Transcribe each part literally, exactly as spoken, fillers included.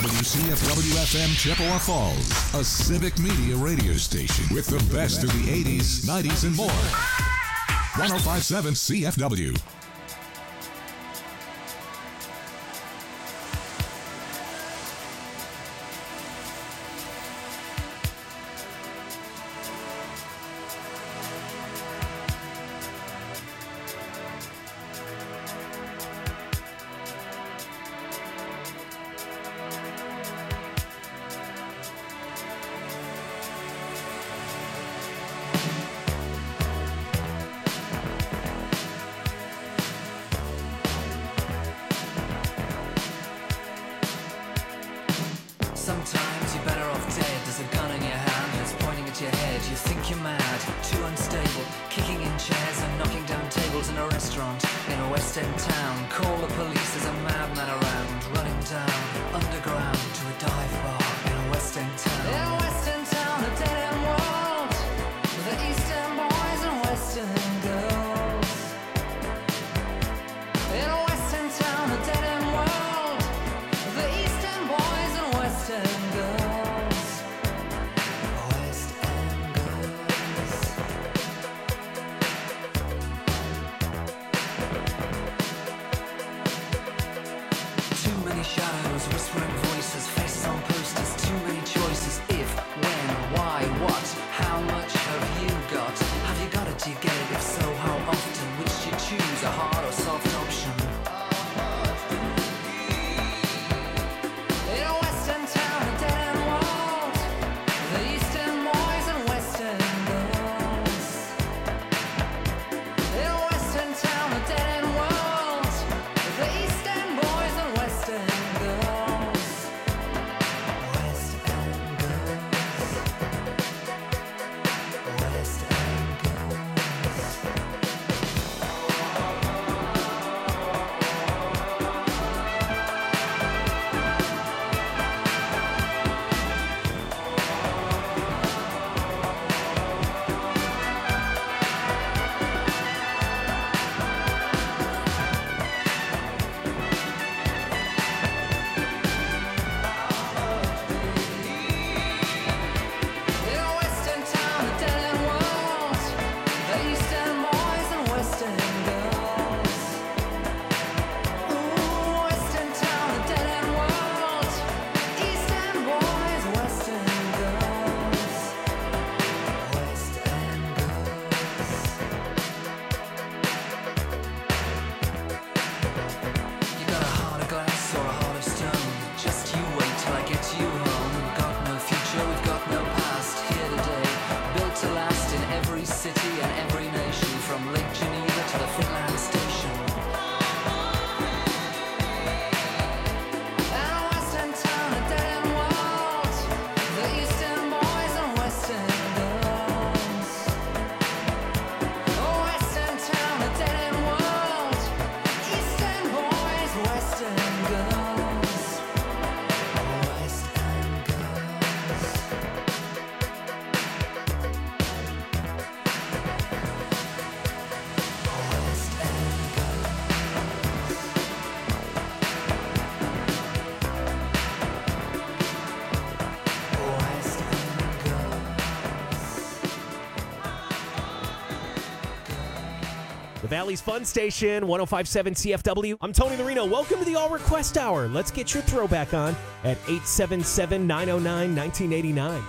W C F W F M Chippewa Falls, a civic media radio station with the best of the eighties, nineties, and more. one oh five point seven C F W. Sometimes you're better off dead. There's a gun in your hand, it's pointing at your head. You think you're mad, too unstable, kicking in chairs and knocking down tables in a restaurant in a West End town. Call the police, there's a madman around, running down underground to a dive bar in a West End town. In a West End town, a dead end world, the East End boys and West End girls. In a West End town, a dead end world, the East End boys and West End girls. West End girls. Too many shadows, whispering voices, faces on posters, too many choices. If, when, why, what, how much have you got? Have you got it, do you get it? If so, how often? Which do you choose, a hard or soft option? In a West End town, a dead end world, the East End boys and West End girls. In a West End town, a dead end world, the East End boys and West End girls. West End girls. West End girls. In a West End town, a dead end world, the East End boys and West End girls. Ooh, West End town, a dead end world, East End boys, West End girls. West End girls. You got a heart of glass or a heart of stone. Just you wait till I get you home. We've got no future, we've got no past. Here today, built to last in every city and every nation, from Lake Geneva to the Finland station. And a West End town, a dead end world, the East End boys and West End girls. Oh, West End town, a dead end world, East End boys, West End girls. West End girls. West End girls. West End girls. The Valley's Fun Station, one oh five point seven C F W. I'm Tony Marino. Welcome to the All Request Hour. Let's get your throwback on at eight seven seven, nine oh nine, nineteen eighty-nine.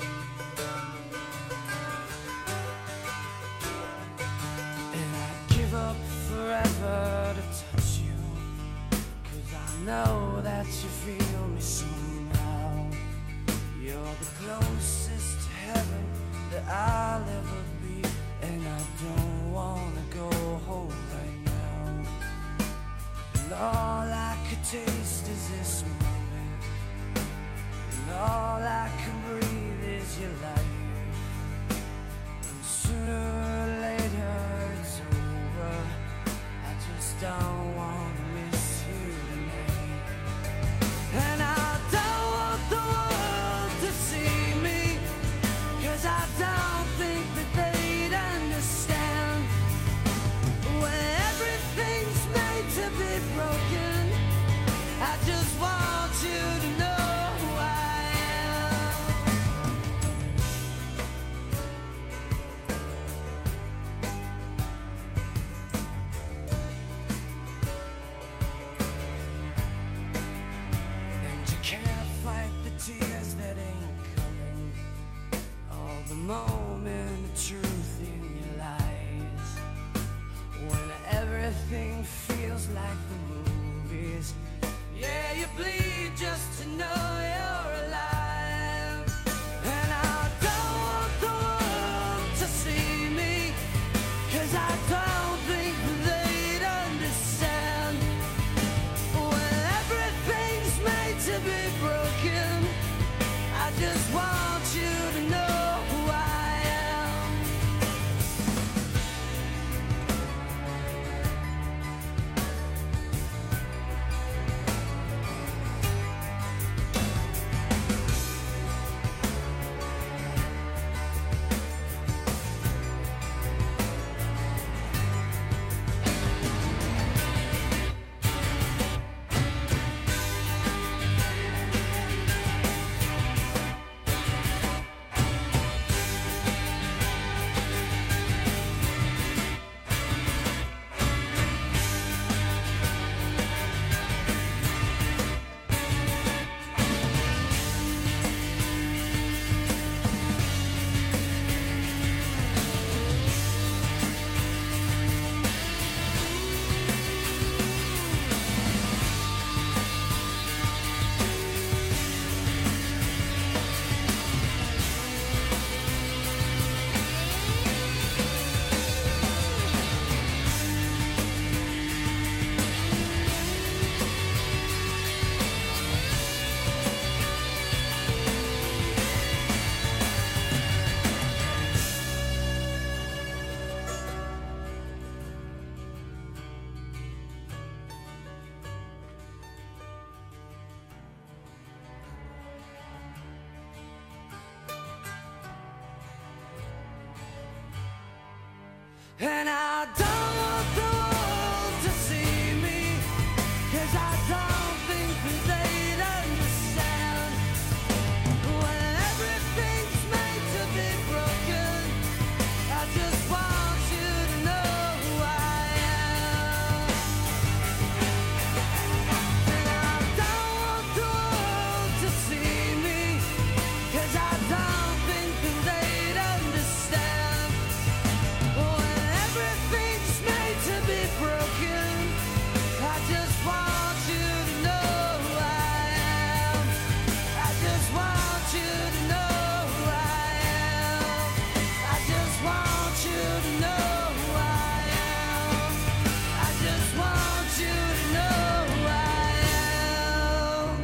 And I'd give up forever to touch you, 'cause I know that you feel me somehow. You're the closest to heaven that I'll ever be, and I don't wanna go home right now. And all I could taste is this moment, and all I can breathe is your light. And sooner or later it's over. I just don't want to miss you tonight. And I don't want the world to see me, 'cause I don't think that they'd understand. When everything's made to be broken, I just want you to know bleed just to know you're alive. And I don't want the world to see me, 'cause I don't think they'd understand. When everything's made to be broken, I just want you to know who I am. And I don't want the world to see me, 'cause I don't think that they'd understand. When everything's made to be broken, I just want you to know who I am. And I don't want the world to see me, 'cause I don't think that they'd understand. When everything's made to be broken, I just want you to know who I am. I just want you to know who I am. I just want you to know who I am. I just want you to know who I am.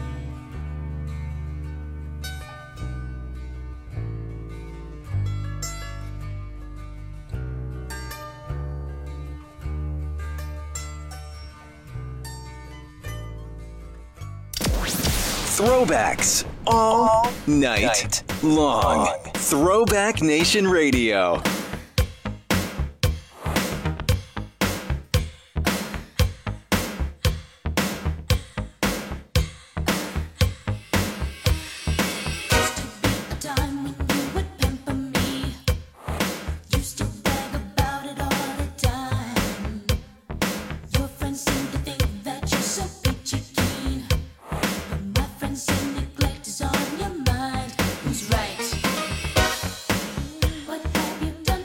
Throwbacks all night long. Throwback Nation Radio. A time when you would pamper me. Used to brag about it all the time. Your friends seem to think that you're so peachy keen, but my friends say neglect is on your mind. Who's right? What have you done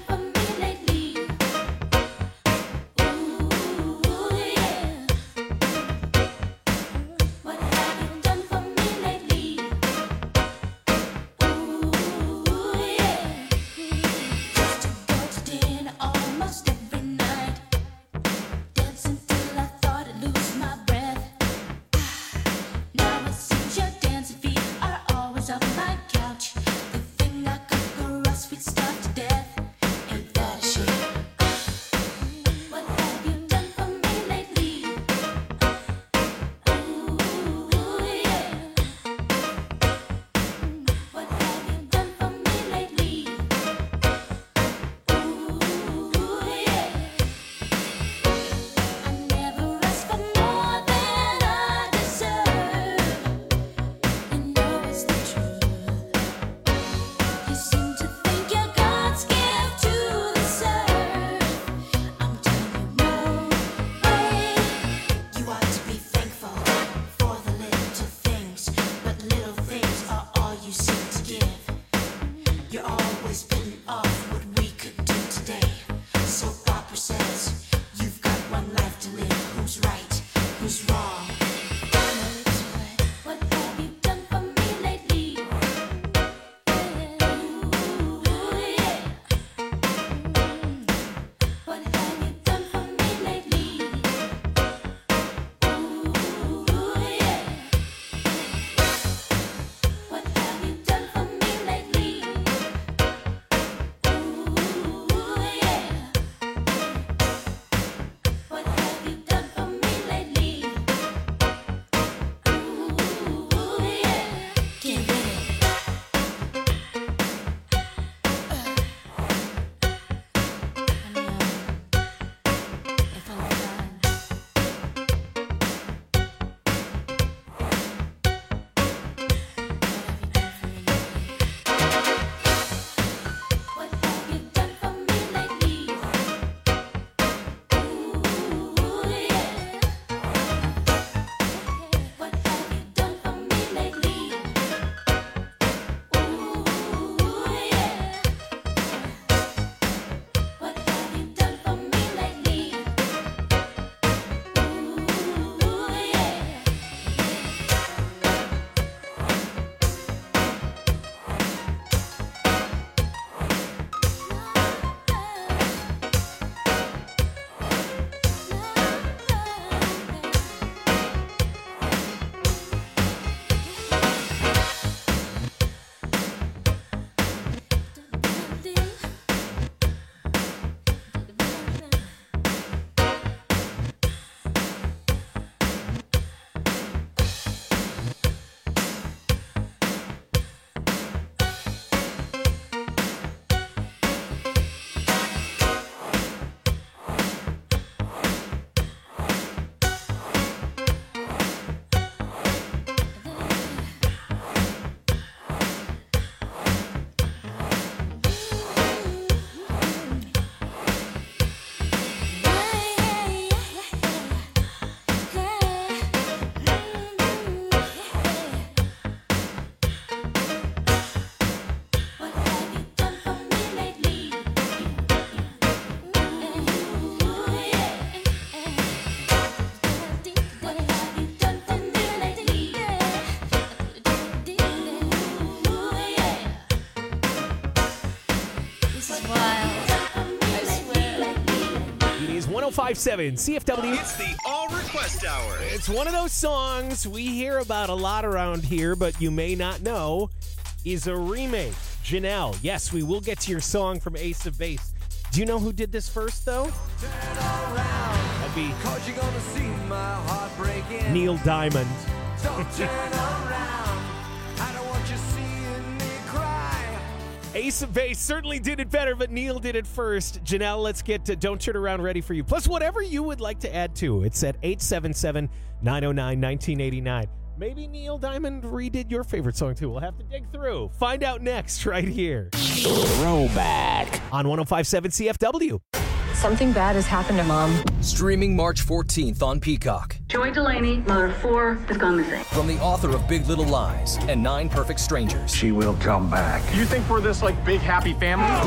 five seven C F W. It's the All Request Hour. It's one of those songs we hear about a lot around here, but you may not know is a remake. Janelle, yes, we will get to your song from Ace of Base. Do you know who did this first, though? That'd be Cause you're gonna see my heart breaking. Neil Diamond. Don't turn around. I don't want you seeing me cry. Ace of Base certainly did it better, but Neil did it first. Janelle, let's get to Don't Turn Around ready for you. Plus, whatever you would like to add to. It's at eight seven seven, nine oh nine, nineteen eighty-nine. Maybe Neil Diamond redid your favorite song, too. We'll have to dig through. Find out next right here. Throwback on one oh five point seven C F W. Something bad has happened to Mom. Streaming March fourteenth on Peacock. Joy Delaney, mother four, has gone missing. From the author of Big Little Lies and Nine Perfect Strangers. She will come back. You think we're this, like, big, happy family? I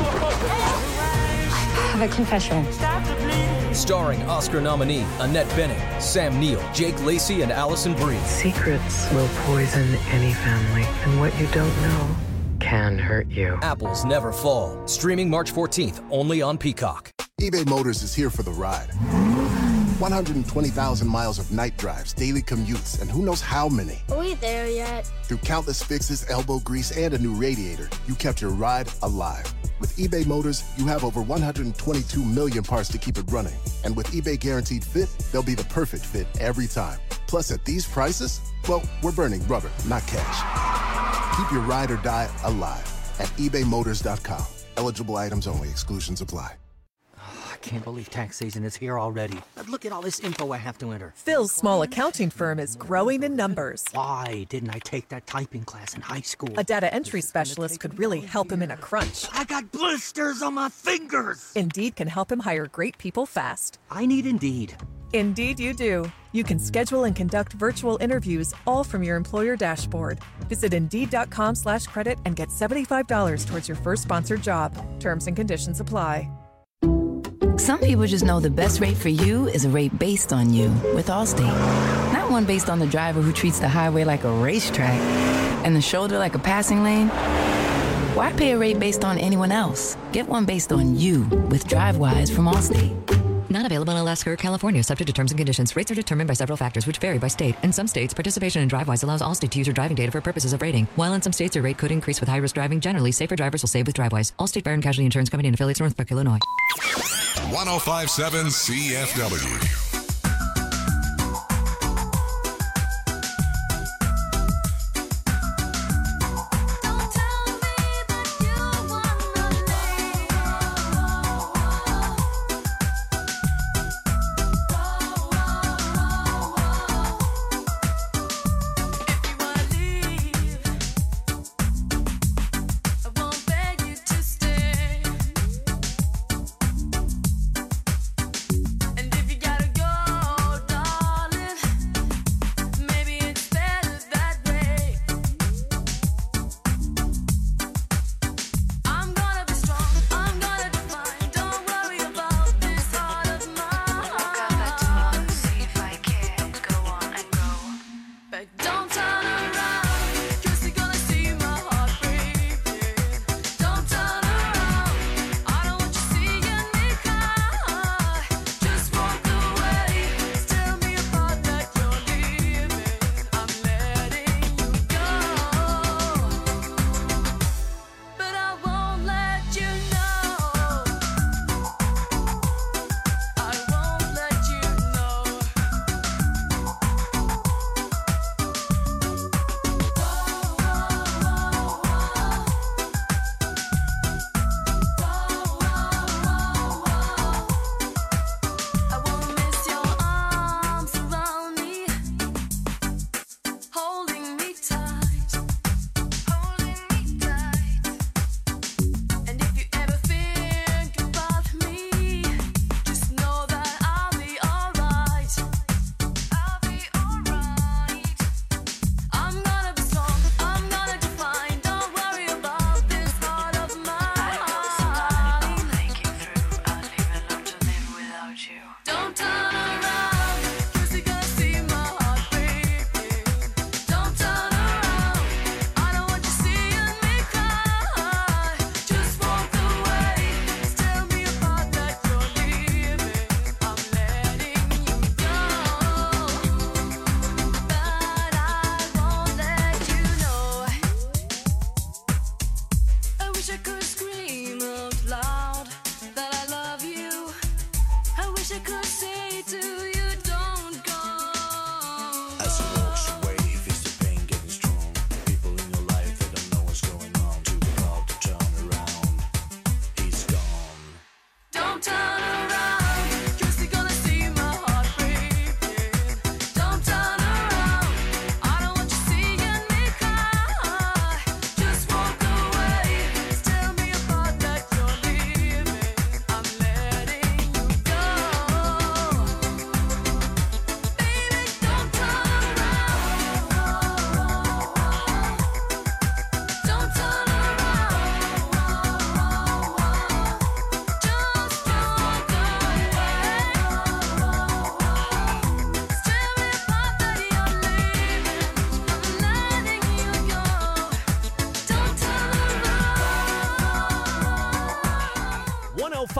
have a confession. Starring Oscar nominee Annette Bening, Sam Neill, Jake Lacey, and Allison Brie. Secrets will poison any family, and what you don't know can hurt you. Apples Never Fall. Streaming March fourteenth, only on Peacock. eBay Motors is here for the ride. one hundred twenty thousand miles of night drives, daily commutes, and who knows how many. Are we there yet? Through countless fixes, elbow grease, and a new radiator, you kept your ride alive. With eBay Motors, you have over one hundred twenty-two million parts to keep it running. And with eBay Guaranteed Fit, they'll be the perfect fit every time. Plus, at these prices, well, we're burning rubber, not cash. Keep your ride or die alive at ebay motors dot com. Eligible items only. Exclusions apply. I can't believe tax season is here already. Look at all this info I have to enter. Phil's small accounting firm is growing in numbers. Why didn't I take that typing class in high school? A data entry specialist could really help him in a crunch. I got blisters on my fingers. Indeed can help him hire great people fast. I need Indeed. Indeed you do. You can schedule and conduct virtual interviews all from your employer dashboard. Visit Indeed.com slash credit and get seventy-five dollars towards your first sponsored job. Terms and conditions apply. Some people just know the best rate for you is a rate based on you with Allstate. Not one based on the driver who treats the highway like a racetrack and the shoulder like a passing lane. Why pay a rate based on anyone else? Get one based on you with DriveWise from Allstate. Not available in Alaska or California, subject to terms and conditions. Rates are determined by several factors, which vary by state. In some states, participation in DriveWise allows Allstate to use your driving data for purposes of rating. While in some states, your rate could increase with high-risk driving. Generally, safer drivers will save with DriveWise. Allstate Fire and Casualty Insurance Company and affiliates, Northbrook, Illinois. one oh five point seven C F W.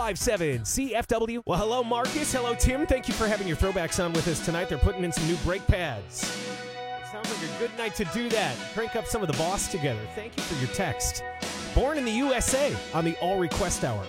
five seven C F W. Well, hello, Marcus. Hello, Tim. Thank you for having your throwbacks on with us tonight. They're putting in some new brake pads. Sounds like a good night to do that. Crank up some of the boss together. Thank you for your text. Born in the U S A on the All Request Hour.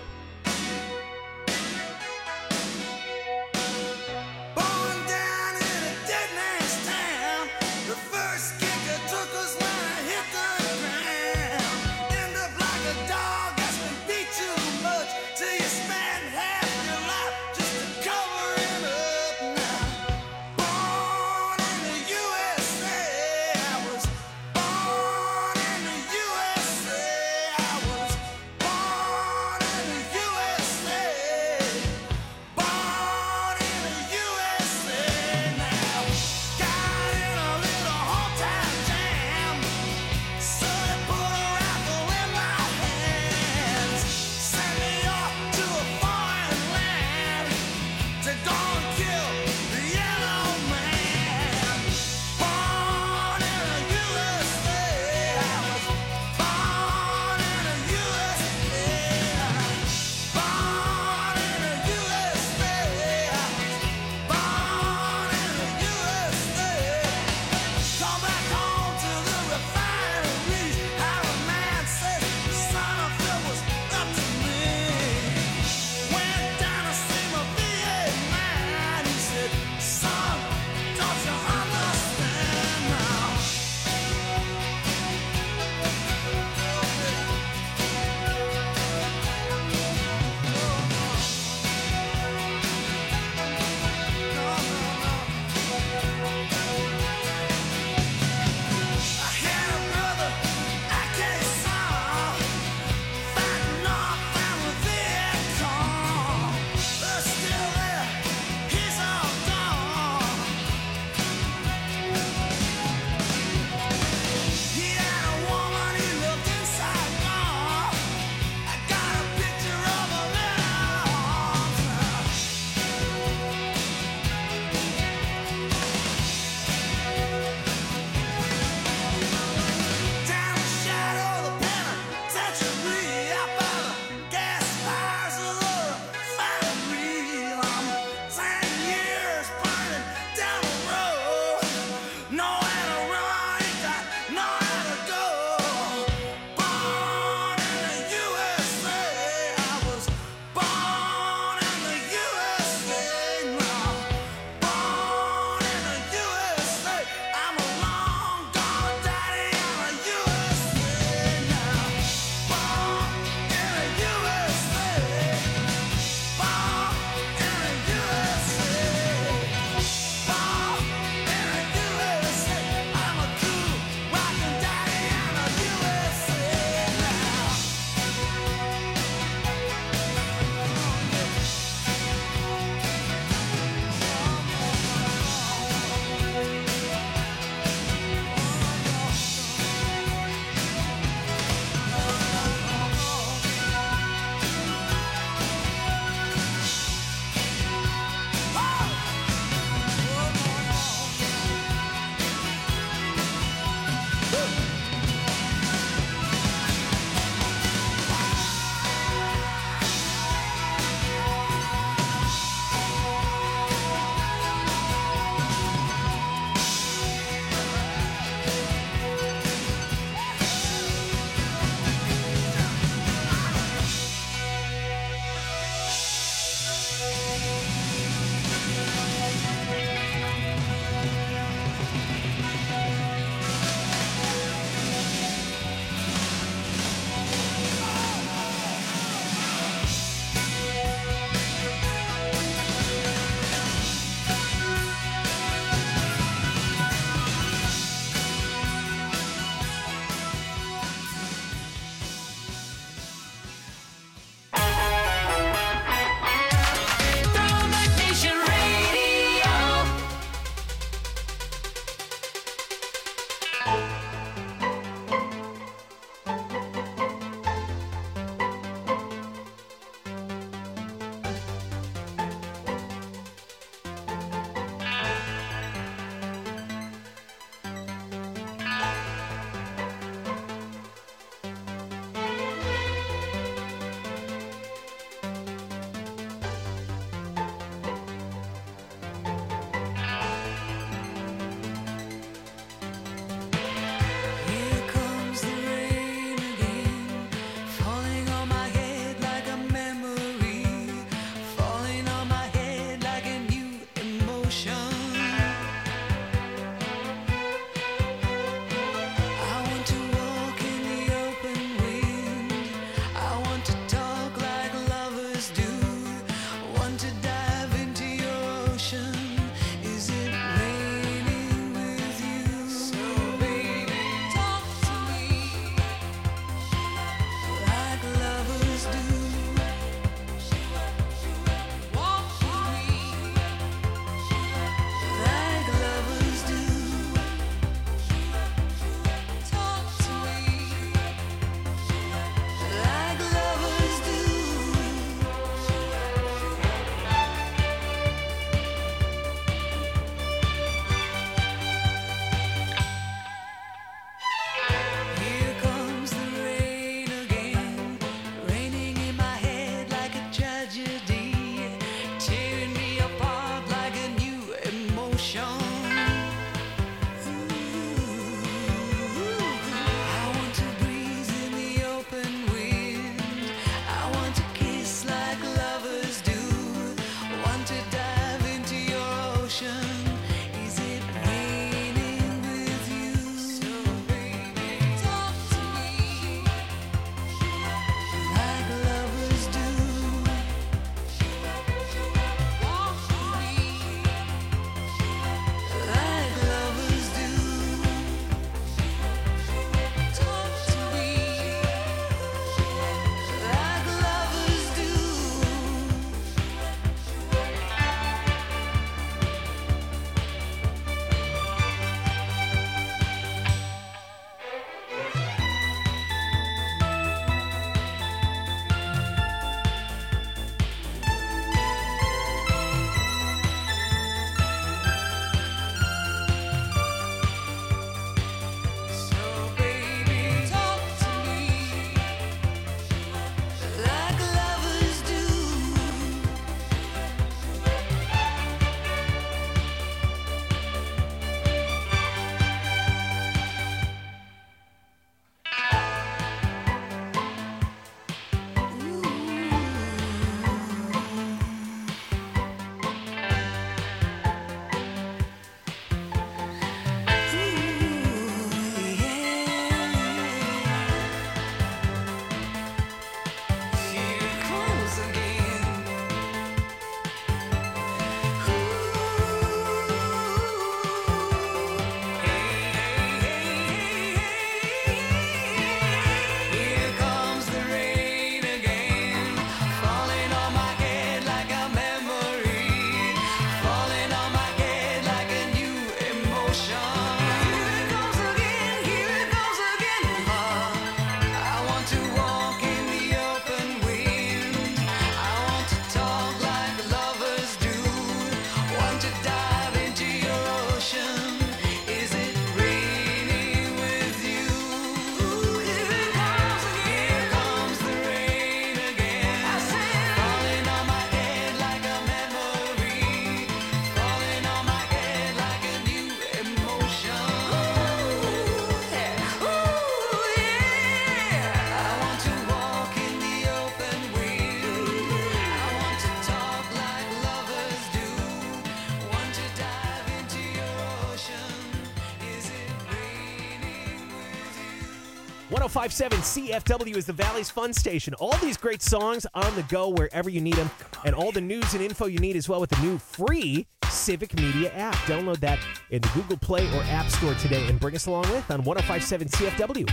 one oh five point seven C F W is the Valley's fun station. All these great songs on the go wherever you need them, and all the news and info you need as well with the new free Civic Media app. Download that in the Google Play or App Store today and bring us along with on one oh five point seven C F W.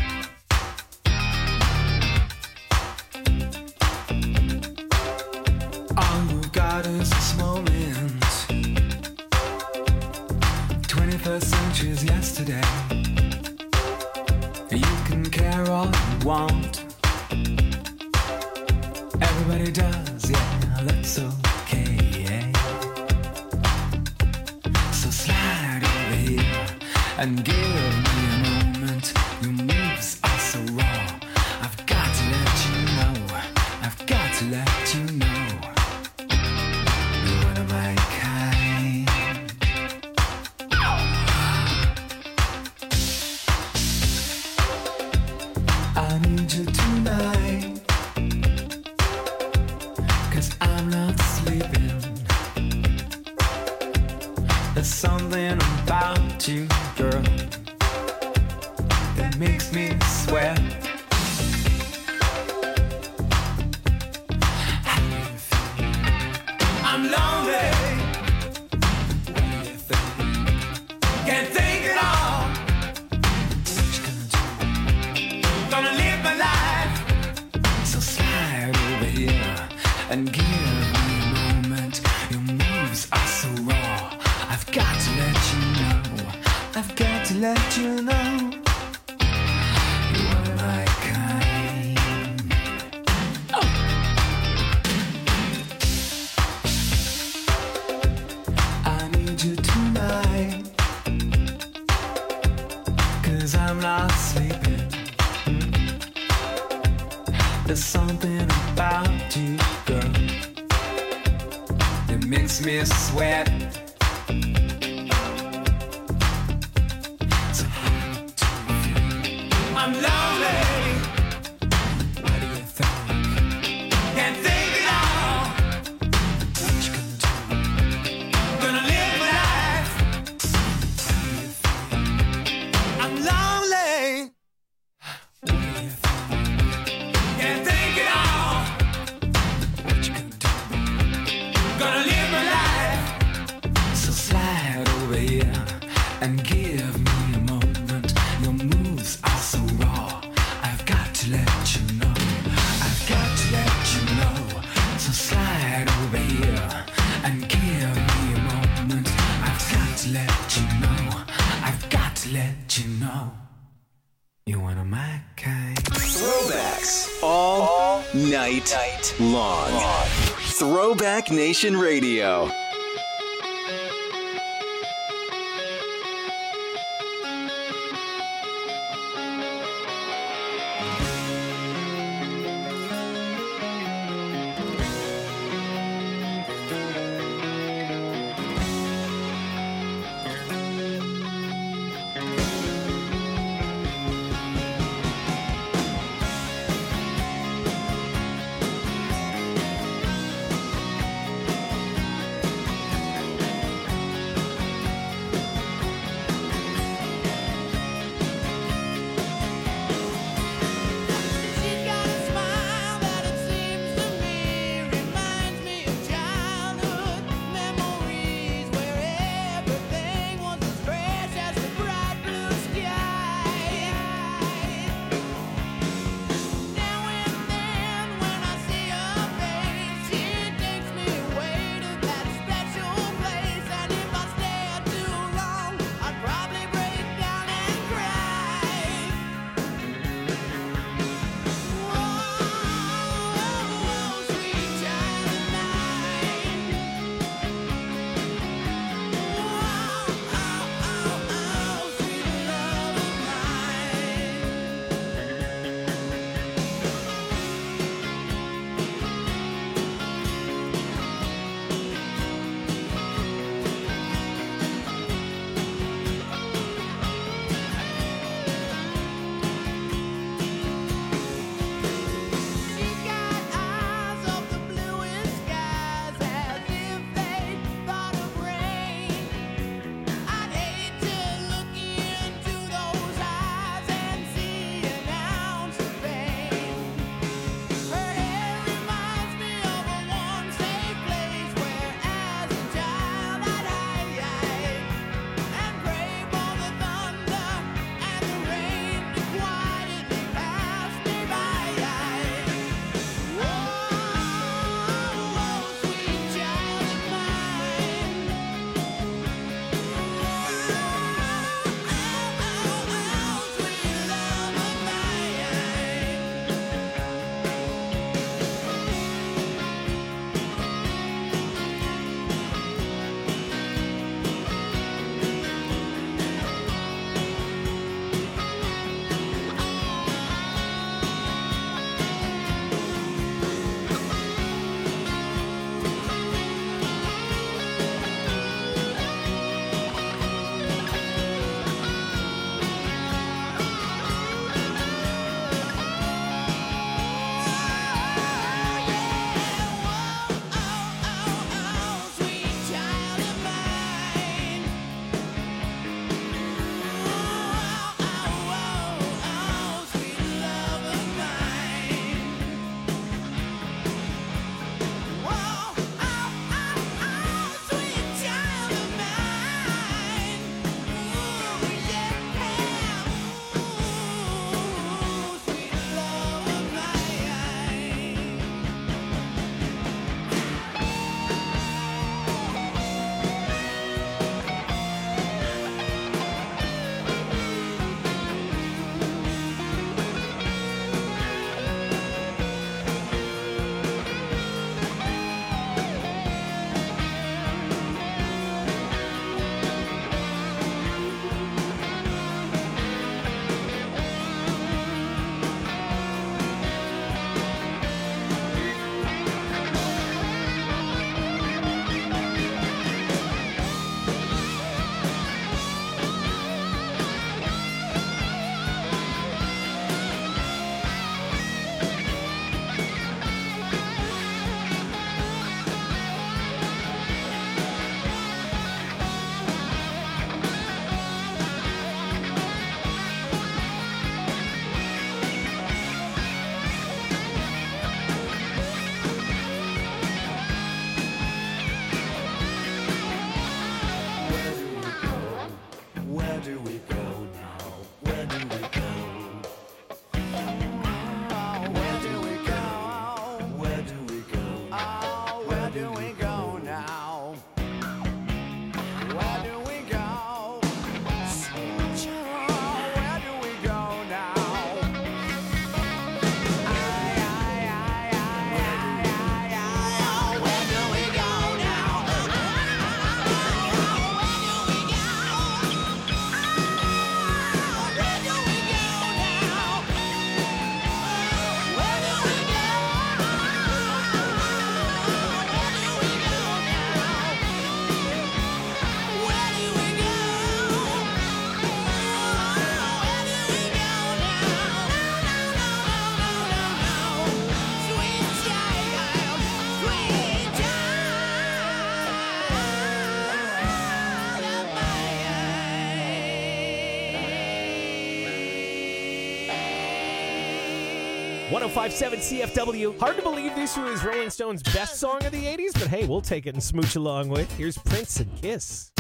All you've got is this moment. twenty-first century's yesterday. You can care all you want. Everybody does, yeah, that's okay. So slide over here and give me a moment. Your moves are so raw. I've got to let you know. I've got to let you know. You're one of my kind. I need you tonight, 'cause I'm not sleeping. There's something about you, girl, that makes me sweat. I'm lonely. What do you think? Can't think at all. What you gonna do? Gonna live my life. So slide over here and give me a moment. Your moves are so raw. I've got to let you know. I've got to let you know. You are my kind. Oh. I need you tonight, 'cause I'm not sleeping. There's something about you, girl, that makes me sweat. So how do you feel? I'm lonely. What do you think? Can't think at all. What you gonna do? Gonna live my life. How do you feel? I'm lonely. What do you think? Can't think at all. What you gonna do? Gonna live my life. So slide over here and give me a moment. Your moves are so raw. I've got to let you know. I've got to let you know. So slide over here and give me a moment. I've got to let you know. I've got to let you know. You're one of my kind. Throwbacks all, all night, night long. long. Throwback Nation Radio. one oh five point seven C F W. Hard to believe this was Rolling Stone's best song of the eighties, but hey, we'll take it and smooch along with. Here's Prince and Kiss.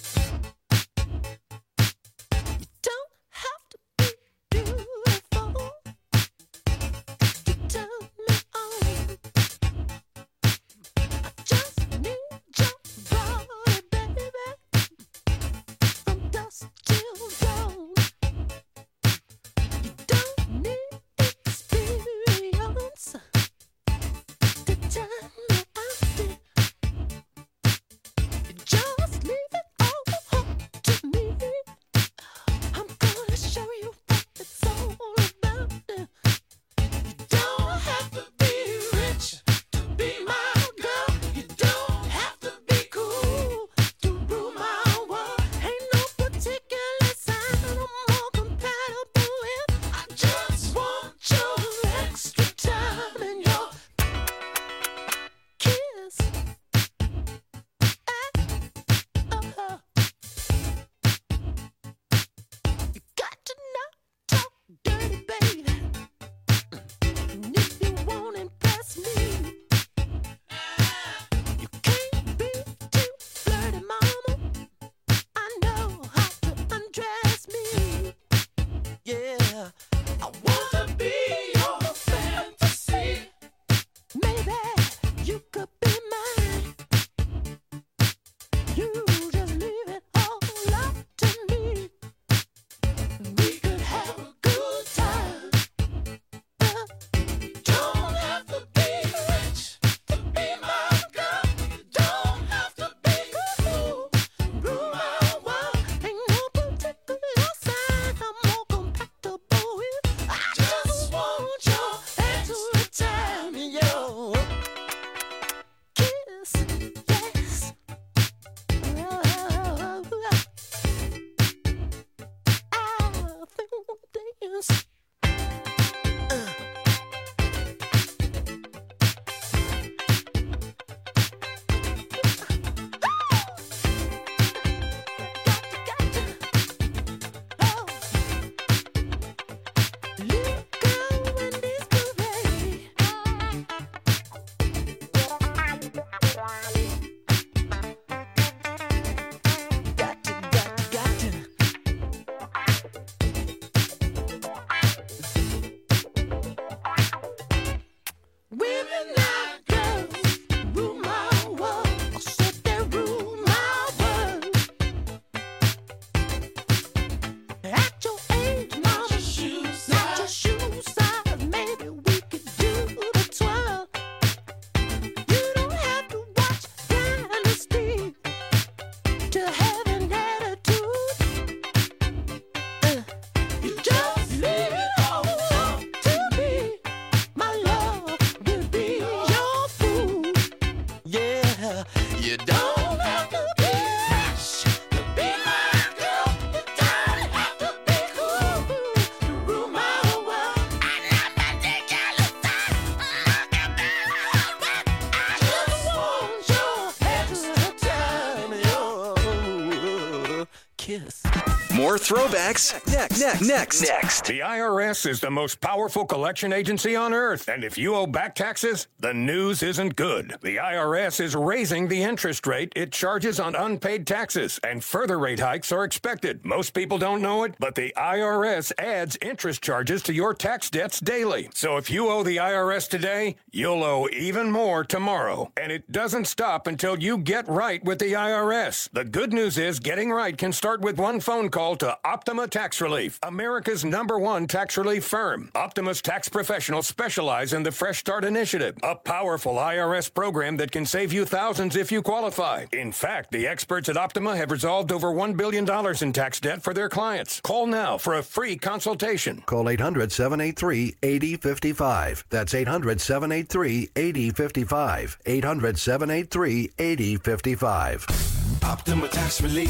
More throwbacks next. Next. Next. Next. The I R S is the most powerful collection agency on earth. And if you owe back taxes, the news isn't good. The I R S is raising the interest rate it charges on unpaid taxes, and further rate hikes are expected. Most people don't know it, but the I R S adds interest charges to your tax debts daily. So if you owe the I R S today, you'll owe even more tomorrow. And it doesn't stop until you get right with the I R S. The good news is getting right can start with one phone call to Optima Tax Relief, America's number one tax relief firm. Optima's tax professionals specialize in the Fresh Start Initiative, a powerful I R S program that can save you thousands if you qualify. In fact, the experts at Optima have resolved over one billion dollars in tax debt for their clients. Call now for a free consultation. Call eight hundred, seven eight three, eight zero five five. That's eight hundred, seven eight three, eight zero five five. eight hundred, seven eight three, eight zero five five. Optima Tax Relief.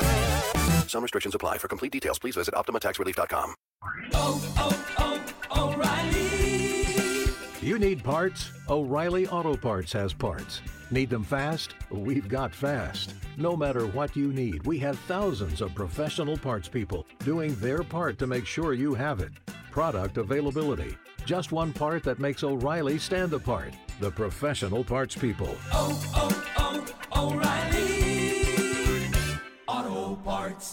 Some restrictions apply. For complete details, please visit Optima Tax Relief dot com. Oh, oh, oh, O'Reilly. You need parts? O'Reilly Auto Parts has parts. Need them fast? We've got fast. No matter what you need, we have thousands of professional parts people doing their part to make sure you have it. Product availability. just one part that makes O'Reilly stand apart. The professional parts people. Oh, oh, oh, O'Reilly Auto Parts.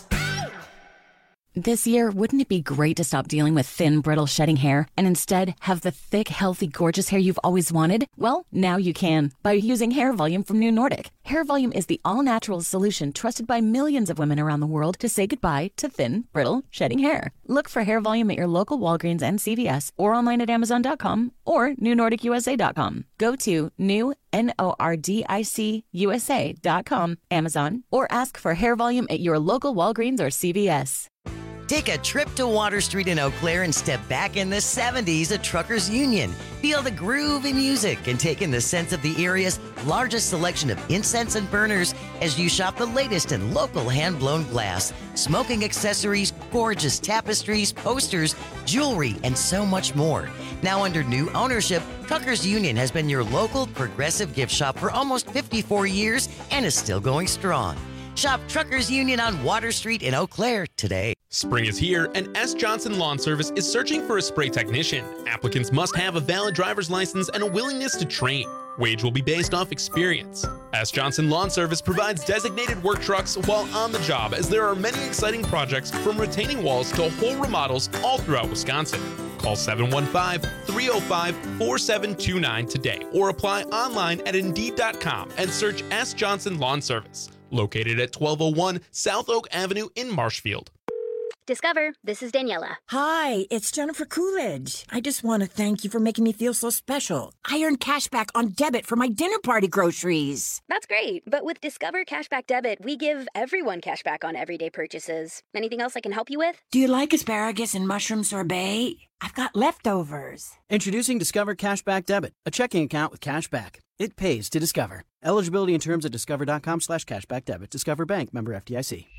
This year, wouldn't it be great to stop dealing with thin, brittle, shedding hair and instead have the thick, healthy, gorgeous hair you've always wanted? Well, now you can by using Hair Volume from New Nordic. Hair Volume is the all-natural solution trusted by millions of women around the world to say goodbye to thin, brittle, shedding hair. Look for Hair Volume at your local Walgreens and C V S or online at amazon dot com or new nordic u s a dot com. Go to new N O R D I C U S A dot com, Amazon, or ask for Hair Volume at your local Walgreens or C V S. Take a trip to Water Street in Eau Claire and step back in the seventies at Truckers Union. Feel the groovy music and take in the sense of the area's largest selection of incense and burners as you shop the latest in local hand-blown glass, smoking accessories, gorgeous tapestries, posters, jewelry, and so much more. Now under new ownership, Truckers Union has been your local progressive gift shop for almost fifty-four years and is still going strong. Shop Truckers Union on Water Street in Eau Claire today. Spring is here, and S. Johnson Lawn Service is searching for a spray technician. Applicants must have a valid driver's license and a willingness to train. Wage will be based off experience. S. Johnson Lawn Service provides designated work trucks while on the job, as there are many exciting projects from retaining walls to whole remodels all throughout Wisconsin. Call seven one five, three oh five, four seven two nine today or apply online at Indeed dot com and search S. Johnson Lawn Service. Located at twelve oh one South Oak Avenue in Marshfield. Discover, this is Daniela. Hi, it's Jennifer Coolidge. I just want to thank you for making me feel so special. I earned cash back on debit for my dinner party groceries. That's great, but with Discover Cashback Debit, we give everyone cash back on everyday purchases. Anything else I can help you with? Do you like asparagus and mushroom sorbet? I've got leftovers. Introducing Discover Cashback Debit, a checking account with cash back. It pays to Discover. Eligibility and terms at discover.com slash cashback debit. Discover Bank, member F D I C.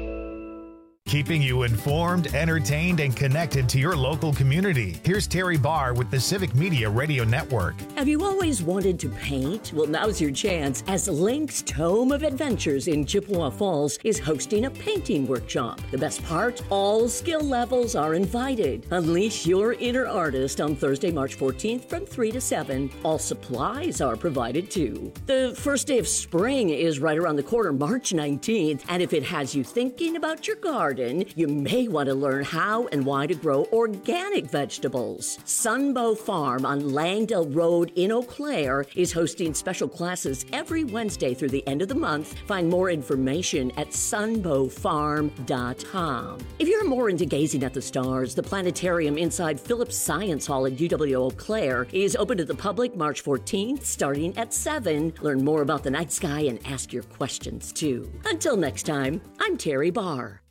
Keeping you informed, entertained, and connected to your local community. Here's Terry Barr with the Civic Media Radio Network. Have you always wanted to paint? Well, now's your chance, as Link's Tome of Adventures in Chippewa Falls is hosting a painting workshop. The best part? All skill levels are invited. Unleash your inner artist on Thursday, March fourteenth from three to seven. All supplies are provided too. The first day of spring is right around the corner, March nineteenth, and if it has you thinking about your garden, you may want to learn how and why to grow organic vegetables. Sunbow Farm on Langdale Road in Eau Claire is hosting special classes every Wednesday through the end of the month. Find more information at sunbow farm dot com. If you're more into gazing at the stars, the planetarium inside Phillips Science Hall at U W Eau Claire is open to the public March fourteenth, starting at seven. Learn more about the night sky and ask your questions, too. Until next time, I'm Terry Barr.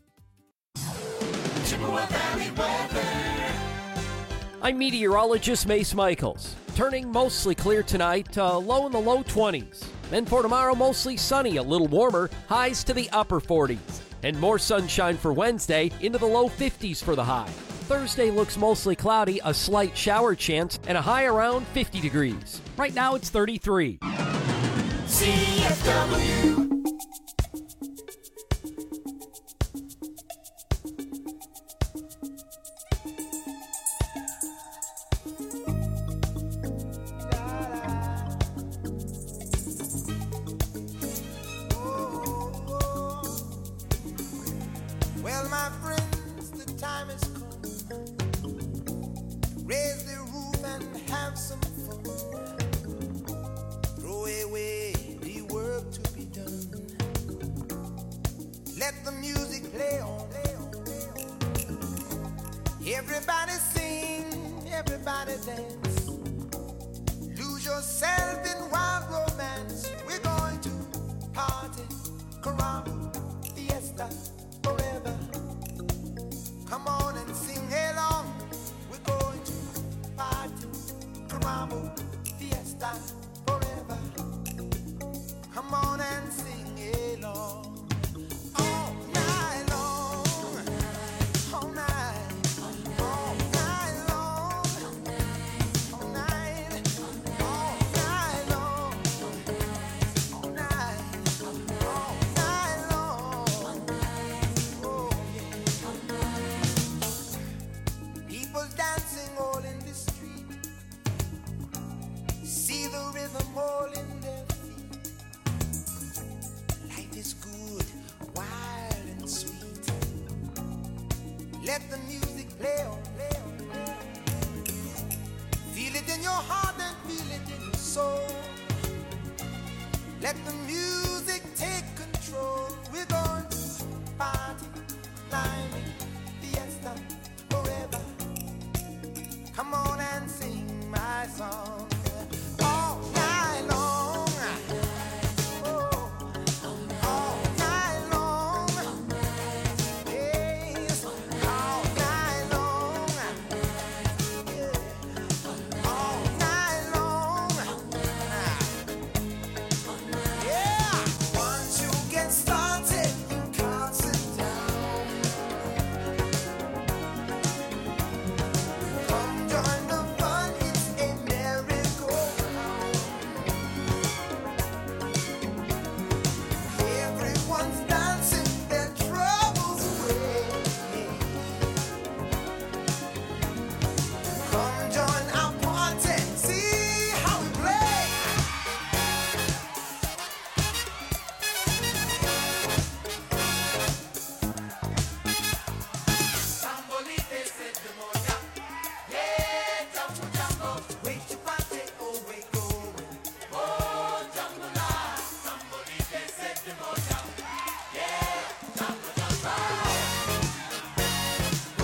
Chippewa Valley weather. I'm meteorologist Mace Michaels. Turning mostly clear tonight, uh, low in the low twenties. Then for tomorrow, mostly sunny, a little warmer, highs to the upper forties. And more sunshine for Wednesday, into the low fifties for the high. Thursday looks mostly cloudy, a slight shower chance, and a high around fifty degrees. Right now it's thirty-three. C F W. Well, my friends, the time has come. Raise the roof and have some fun. Throw away the work to be done. Let the music play on. Everybody sing, everybody dance. Lose yourself in wild romance. We're going to party, caramba, fiesta, forever. Come on and sing along. We're going to party, caramba, fiesta, forever. Come on and sing along. All night long, all night, all night long, all night, all night long, all night, all night long. Oh yeah. People dancing all in the street. feel the rhythm all in their feet. Life is good, wild and sweet. Let the music play on, play on, play on. Feel it in your heart and feel it in your soul. Let the music take control. We're going to party, climbing, fiesta, forever. Come on and sing my song all night long. Oh, all night long. Yes, all night long. Yeah, all night long. Yeah, once you get started, you can't sit down. Come join the fun, it's a merry-go-round. Everyone's dancing their troubles away. Come join our party, see how we play. Sambolite said the moja. Yeah, jumbo jumbo. Wait your party, oh wait going. Oh, jumbo la. Sambolite said the moja. Yeah, jumbo jumbo. Oh,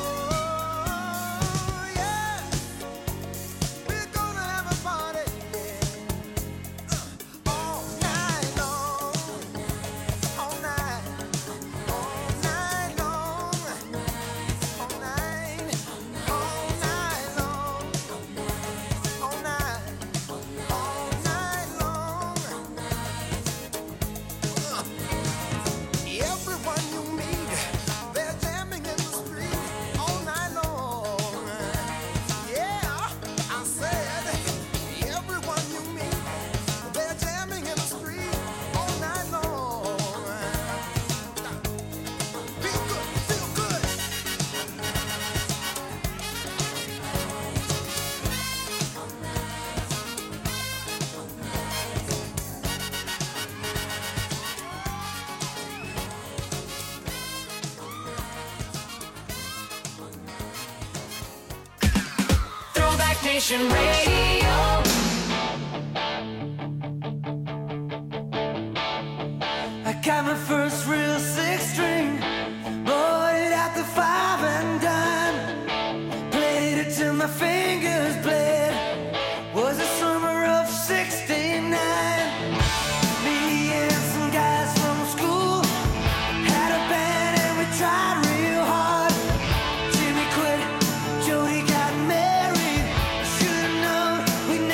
yeah. We're gonna have a party, yeah. Uh, all night long. All night. All night long. All night. All night long. All night. All night long. Uh, Everyone you meet, they're jamming in the street all night long. Yeah, I said, everyone you meet, they're jamming in the street all night long. Feel good, feel good. Throwback Nation Radio. I got my first real six string, bought it at the five and dime. Played it till my fingers bled. Was the summer of sixty-nine. Me and some guys from school had a band and we tried real hard. Jimmy quit, Jody got married. Should've known we'd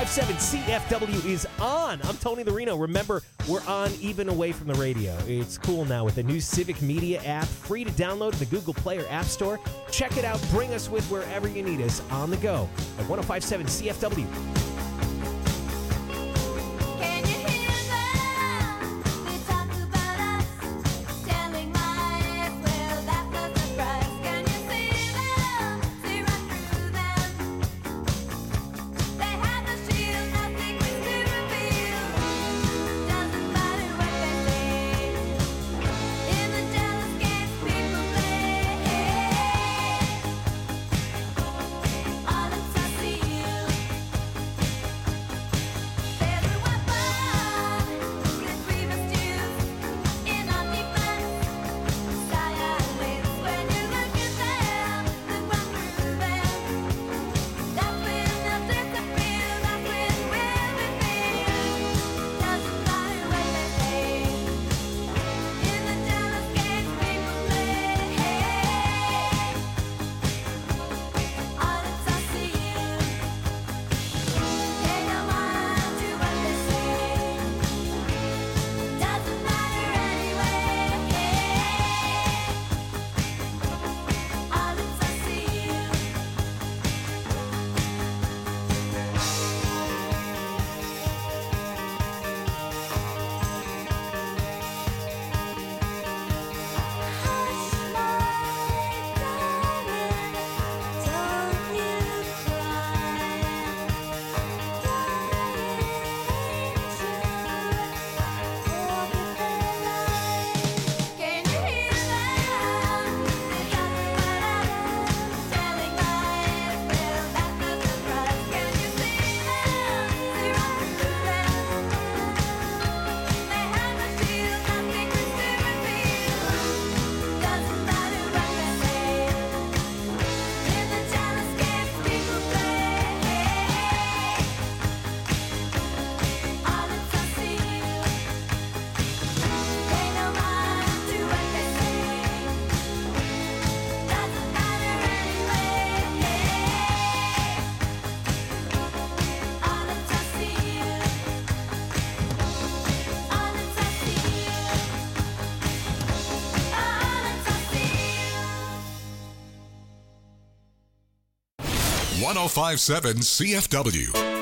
five seven C F W is on. I'm Tony Larino. Remember, we're on even away from the radio. It's cool now with the new Civic Media app, free to download in the Google Play or App Store. Check it out. Bring us with wherever you need us on the go at one oh five seven C F W. one oh five seven C F W.